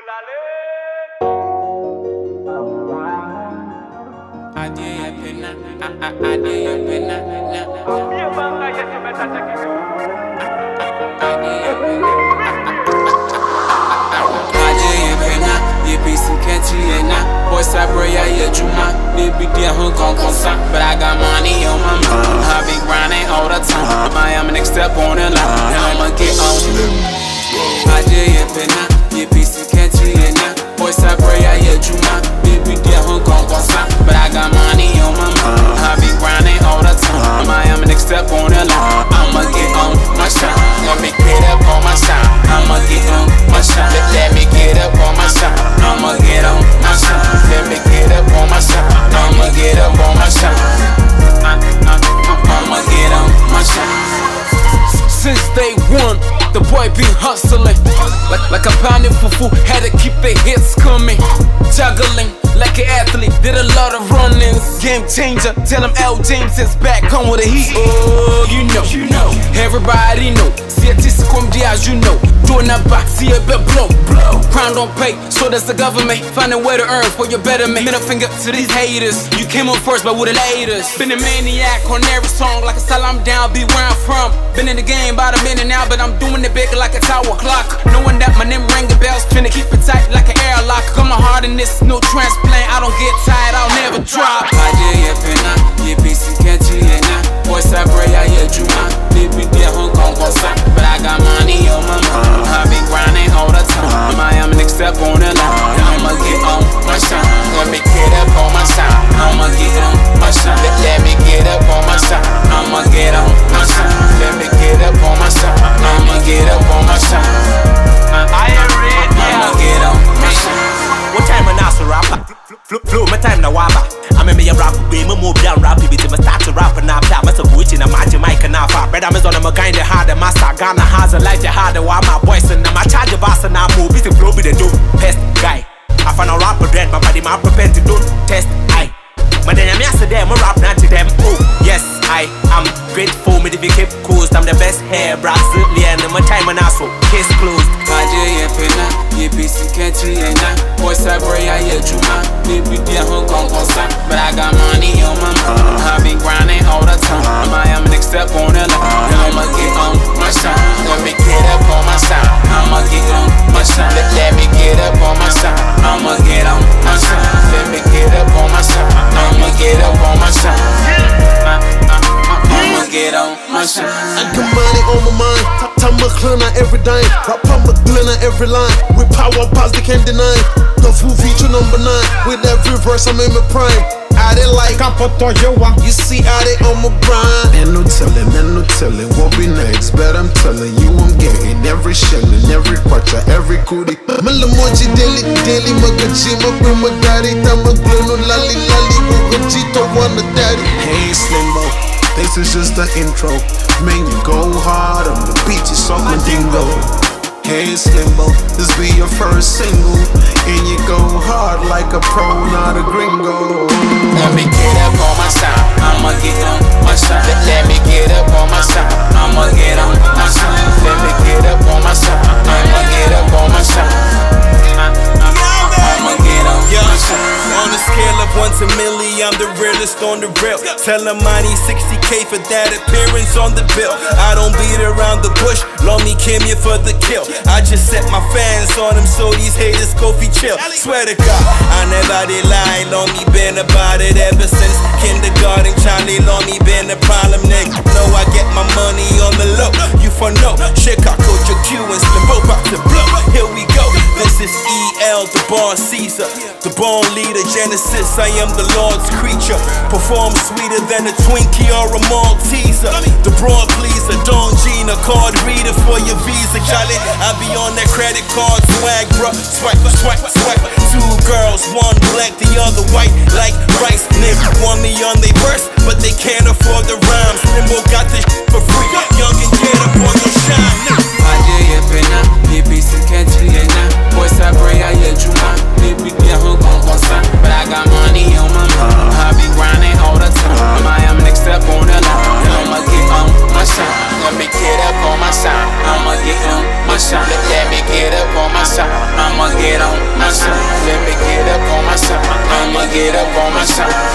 But I got money on my mind. I be grinding all the time. I am next step on the line. I'ma get on. Aje pena, ye pisi kenti ena. Boy sabre ya ye juma. Baby dia hon konsa. But I got money on my mind. I be grinding all the time. I am next step on the line. I'ma get on my shine. Let me get up on my shine. I'ma get on my shine. Let me get up on my shine. I'ma get on my shine. Let me get up on my shine. I'ma get up on my shine. I'ma get on my shine. Since day one, the boy been hustling like a pounding fufu, had to keep the hits coming. Juggling like an athlete, did a lot of run-ins. Game changer, tell him L. James is back home with the heat. Oh, you know, everybody know. See a tissue come as you know. Doing that back, see a bit blow. Crown don't pay, so does the government. Find a way to earn for your betterment. Middle finger to these haters. You came on first, but with the latest. Been a maniac on every song, like a style I'm down, be where I'm from. Been in the game about a minute now, but I'm doing it big like a tower clock. Knowing that my name ring the bells, finna keep it tight like an airlock. Got my heart in this, no transplant. I don't get tired, I'll never drop. Aje ye pena, ye pisi kenti ena. Boy sabre ya ye juma. Baby dia hon konsa. But I got money on my mind. I be grinding all the time. I am next step on the line. I'ma get on my shine. Let me get up on my shine. I'ma get on my shine. Let me get up on my shine. I'ma get on my shine. Let me get up on my shine. I'ma get up on my shine. I'ma get on my shine. What time I so rapper? Flow my time na waba. I'm a rap, be my move down rap, be to my start to rap and up. That's a witch in a magic mic and up. But I'm on a kind of hard, and master Ghana has a life, the harder while my voice and I'm a charge of bass and I'm moving to blow with the dope. Pest guy. I found a rapper dread, my body, my prepared to do test. I. But then I'm yesterday, I'm a rap not to them. Oh, yes, I am grateful. Me the keep coast, I'm the best hair, brass, certainly, and my time and also case closed. Aje ye pena, ye pisi kenti ena. Boy sabre ya ye juma. Baby dia hon konsa. But I got money on my mind. I be grinding all the time. I am next step on the line. I'ma get on my shine. Let me get up on my shine. I'ma get on my shine. Let me get up on my shine. I'ma get on my shine. Let me get up on my shine. I'ma get up on my shine. I'ma get on my shine. I got money on my mind. Time my clean on every dime. Rap on my glen on every line. With power bars they can't deny. The full feature number 9. With every verse I'm in my prime. I did like you see how they on my grind. And no telling what be next. But I'm telling you I'm getting every shilling, every quarter, every cootie. Malamoji daily magaji my daddy. Tama glunu lali Gugajito wanna daddy. Hey Slimbo, this is just the intro. Man, you go hard on the beat, you suck my dingo. Hey Slimbo, this be your first single. And you go hard like a pro, not a gringo. Let me get up on my shine. I'ma get on my shine. Let me get up on my shine. I'ma get on my shine. Let me get up on my shine. I'ma get up on my shine. I'ma get on my shine. On a scale of 1 to milli, I'm the realest on the rail. Tell them I need 60K for that appearance on the bill. I don't beat around the bush, Lomi came here for the kill. I just set my fans on them so these haters go fi chill. Swear to God, I never did lie. Lomi been about it ever since kindergarten. Charlie Lomi been the problem, nigga. Know I get my money on the low. You for no, Chicago, your Q and Slimbo about to blow. Here we go. This is EL, the born Caesar, the born leader, Genesis. I am the Lord's creature. Perform sweeter than a Twinkie or a Malteser. The broad pleaser, Don Gina, card reader for your visa, Charlie. I be on that credit card swag, bruh. Swipe. 2 girls, 1 black, the other white, like rice. Nigga want me on they verse, but they can't afford the rhymes. Limbo got this for free. Young and get up on your shine. Aje ye pena, ye pisi kenti ena. Boy sabre ya ye juma. Baby dia hon konsa. But I got money on my mind. I be grinding all the time. I am next step on the line. I'ma get on my shine. Let me get up on my shine. I'ma get on my shine. Let me get up on my shine. I'ma get on get up on my shine.